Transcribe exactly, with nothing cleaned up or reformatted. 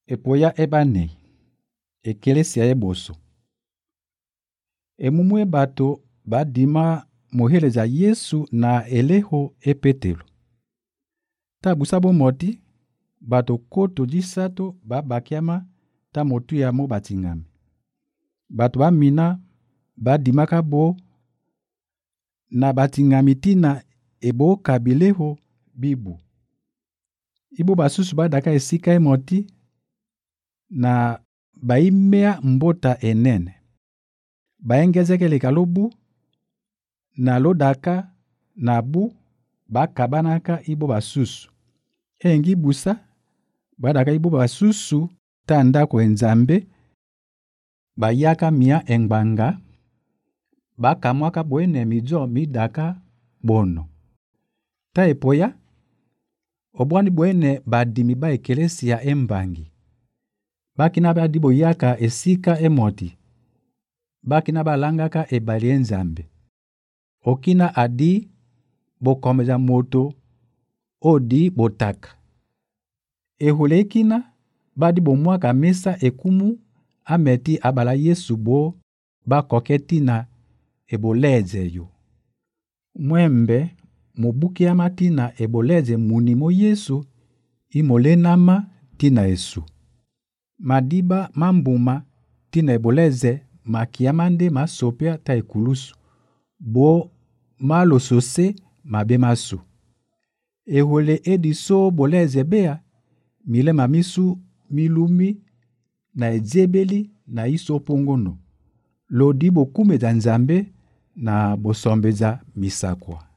Epoya ebane, ekelesia eboso. Emumue bato badima moheleza Yesu na eleho e Petelo. Ta busabo moti, bato koto disato babakiama ta motu ya mo batingami. Bato bamina badimaka bo na batingami tina ebo kabileho bibu. Ibo basusu badaka esika emoti na baimea mbota enene. Baengezekeleka lobu na lodaka na bu bakabanaka ibo basusu. Engi busa badaka ibo basusu ta ndako enzambe bayaka mia engbanga bakamwaka boene mizo midaka bono. Ta epoya obwani boene badimi ba ekelesia embangi. Bakina badibo yaka esika emoti. Bakina balangaka ebali enzambe. Okina adi bokomeza moto odi botaka. Ehulekina badi bomwaka mesa ekumu ameti abala Yesu bo bakoketina eboleze yo. Mwembe mobuki amatina eboleze munimo Yesu imolenama tina Yesu. Madiba mambuma tina eboleze makiamande masopia ta ekulusu. Bo malo sose mabe masu. Ehole ediso boleze bea mile mamisu milumi na edzebeli na iso pongono. Lodi bokume za nzambe na bosombeza misakwa.